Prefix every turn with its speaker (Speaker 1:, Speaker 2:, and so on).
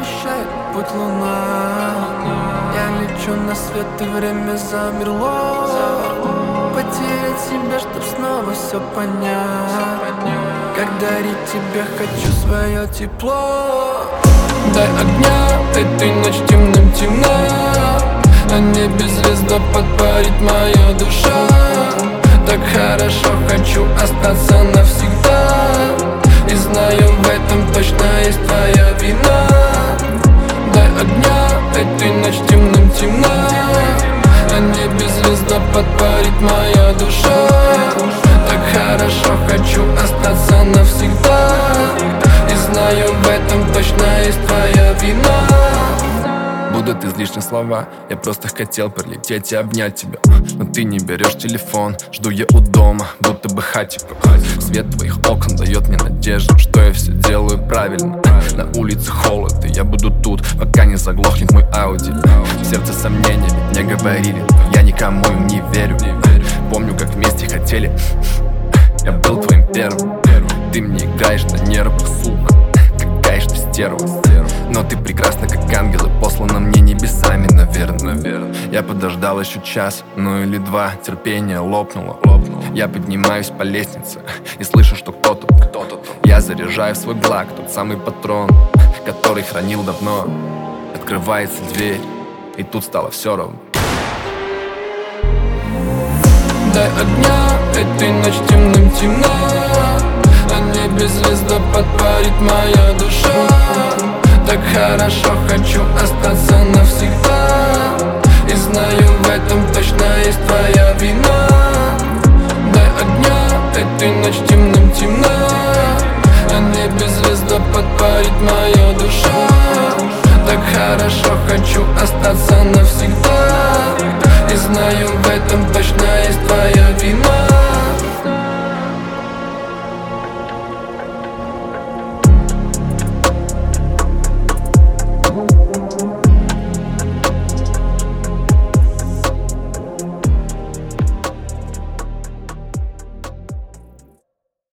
Speaker 1: освещает путь луна. Я лечу на свет, и время замерло. Потерять себя, чтоб снова все понять. Как дарить тебе хочу свое тепло. Дай огня, этой ночь темным темна. На небе звезда подпарит моя душа. Так хорошо, хочу остаться навсегда. И знаю, в этом точно есть твоя вина. Дай огня, этой ночь темным темна. На небе звезда подпарит моя душа. Так хорошо, хочу остаться навсегда. И знаю, в этом точно есть твоя вина.
Speaker 2: Будут излишние слова, я просто хотел прилететь и обнять тебя. Но ты не берешь телефон, жду я у дома, будто бы хатику. Свет твоих окон дает мне надежду, что я все делаю правильно. На улице холод, и я буду тут, пока не заглохнет мой Ауди. В сердце сомнения, ведь мне говорили, но я никому им не верю. Помню, как вместе хотели, я был твоим первым. Ты мне играешь на нервах, сука, какая ж ты стерва. Но ты прекрасна, как ангел, и послана мне небесами, наверное. Я подождал еще час, ну или два, терпение лопнуло. Я поднимаюсь по лестнице и слышу, что кто-то. Я заряжаю свой глак, тот самый патрон, который хранил давно. Открывается дверь, и тут стало все равно.
Speaker 1: Дай огня, этой ночь темным темна. На небе звезда подпарит моя душа. Так хорошо, хочу остаться